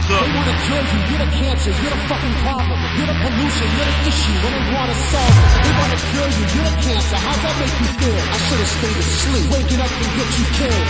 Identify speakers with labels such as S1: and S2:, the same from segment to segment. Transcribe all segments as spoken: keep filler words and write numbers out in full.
S1: What's up?
S2: They wanna kill you, you're the cancer, you're the fucking problem. You're the pollution, you're the issue when they wanna solve it. They wanna kill you, you're the cancer, how's that make you feel? I should've stayed asleep, waking up and get you killed.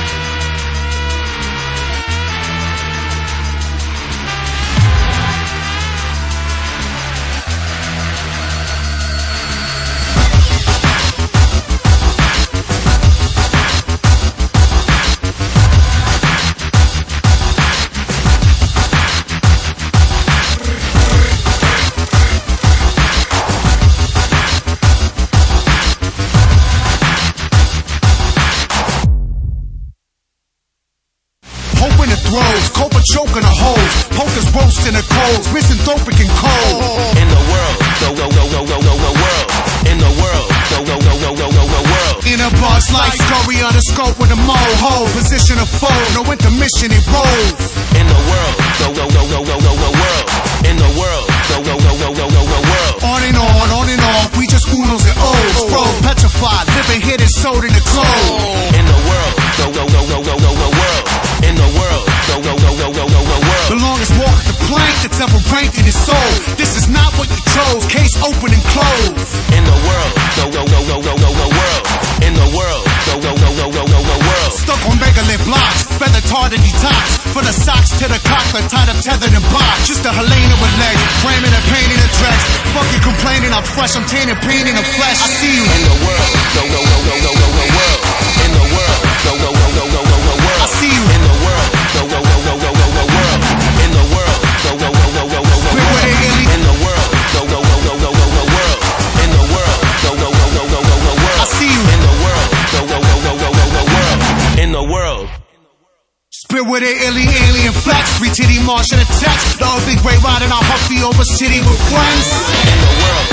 S3: Throws, Copa choking a hose, pokers roasting the coals, misanthropic and cold.
S4: In the world, go go go go go go go world. In the world, go go go go go go go world.
S3: In a buzz like scurry on the scope with a moho, position of foe, no intermission it rolls.
S4: In the world, go go go go go go go world. In the world, go go go go go go go world.
S3: On and on, on and on, we just unos and O's, bro, petrified, living hit and sold in the cold.
S4: In the world, go go go go go go go world. In the world, go go go go go go go world.
S3: The longest walk the plank that's ever ranked in his soul. This is not what you chose, case open and closed.
S4: In the world, go go go go go go go world. In the world, go go go go go go go world.
S3: Stuck on megalith blocks, feather tar to detox. From the socks to the cockler, tied up, tethered and box. Just a Helena with legs, framing and painting a dress. Fucking complaining, I'm fresh, I'm tainted, pain in the flesh. I see you
S4: in the world, go go go go go go go world. In the world, go go go go go go go world.
S3: I see you
S4: in the world, go go go go go go go world. In the world, go go go go go go go world. In the world, go go go go go go go world. In the world, go go go go go go go world.
S3: I see you
S4: in the world, go go go go go go go world. In the world.
S3: Spit with an alien, alien flex, three titty march and a text. The ugly gray riding our Huffy over city with friends.
S4: In the world,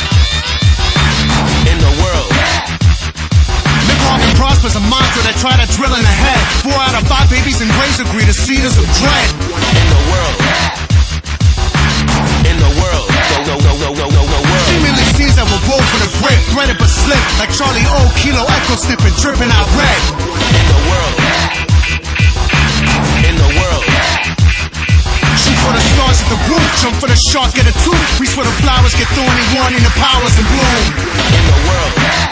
S4: in the world.
S3: Live long and prosper is a mantra that try to drill in the head. Four out of five babies in graves agree the cedars of dread.
S4: In the world, in the world, go go go go go go go world.
S3: Seemingly scenes that will roll for the break, threaded but slip, like Charlie O, Kilo Echo snipping, dripping out red.
S4: In the world, in the world.
S3: Shoot for the stars at the roof, jump for the shark, get a tooth. Reach for the flowers, get thorny, warning the powers and bloom.
S4: In the world,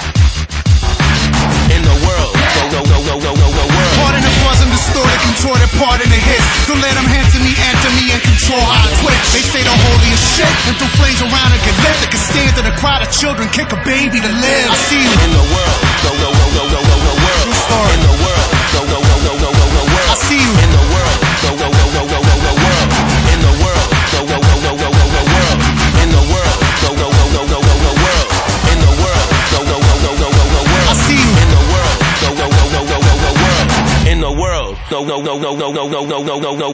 S4: in the world, go go go go go go go world.
S3: Part in the buzz and distorted, contorted, part in the hits. Don't let them hand to me, enter me, and control how I twitch. They say the holiest shit, and throw flames around and get lit. They can stand in a crowd of children, kick a baby to live. I see you
S4: in the world, go go go go go go go world. In the world, go go go go go go go world.
S3: I see you
S4: in the world, go go go go go go go world. In the world, go go go go go go go world. In the world, go go go go go go go world. In the world, go go go go go go go world.
S3: I see you
S4: in the world, go go go go go go go world. In the world, go go go go go go go go go go go.